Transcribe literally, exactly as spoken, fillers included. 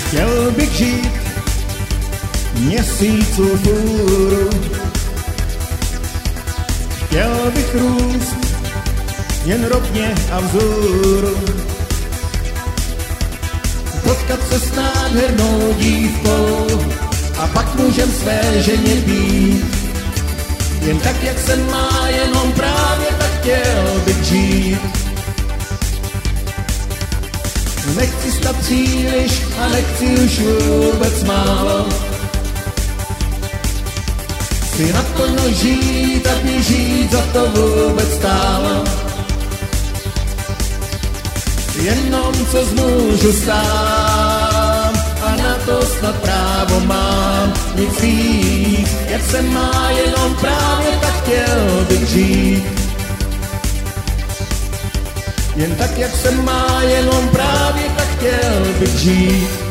Chtěl bych žít měsíců fůru, chtěl bych růst jen rovně a vzhůru, potkat se s nádhernou dívkou a pak můžem své ženě být. Jen tak, jak se má, jenom právě tak chtěl bych žít. Nechci snad příliš a nechci už vůbec málo. Chci naplno žít a mě žít za to vůbec stálo. Jenom co zmůžu sám a na to snad právo mám. Nic víc, jak se má, jenom právě tak chtěl bych žít. Jen tak, jak se má, jenom právě tak chtěl bych žít.